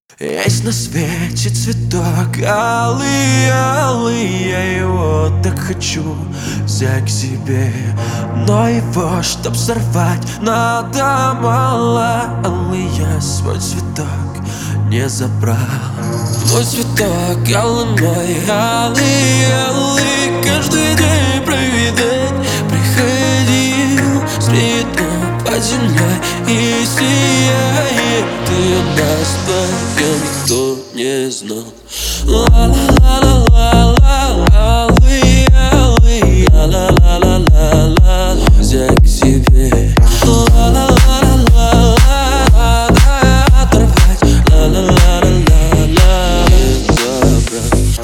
Есть на свете цветок алый, алый, я его так хочу взять к себе, но его, чтоб сорвать, надо мало. Алый, я свой цветок не забрал. Мой цветок алый, мой алый, алый, каждый день провидать приходил с цветом под землей и сияет. И о нас вдвоем никто не знал. Ла-ла-ла-ла-ла-ла, алый, алый, ла-ла-ла-ла-ла-ла, взять к себе. Ла-ла-ла-ла-ла-ла, оторвать, ла-ла-ла-ла-ла-ла, забрать.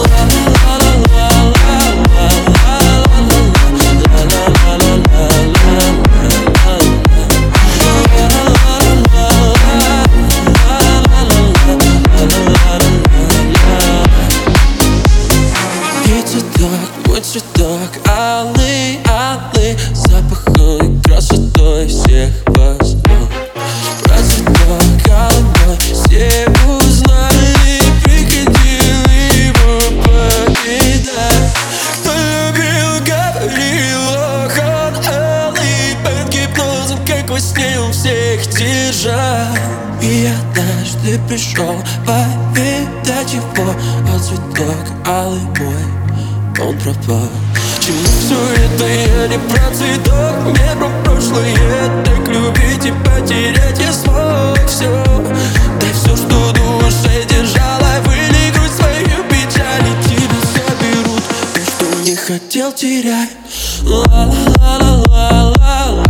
Мой цветок алый, алый, запахом и красотой всех познал. Про цветок алый мой все узнали, приходили его покидать. Кто любил, говорил, ох, он алый, под гипнозом, как во сне он всех держал. И однажды пришел повидать его, а цветок алый мой, он пропал. Чему все это? Я не про цветок, не про прошлое. Так любить и потерять я смог все. Дай все, что душе держала, вылей грудь свою печаль, и тебя заберут то, что не хотел терять. Ла-ла-ла-ла-ла-ла.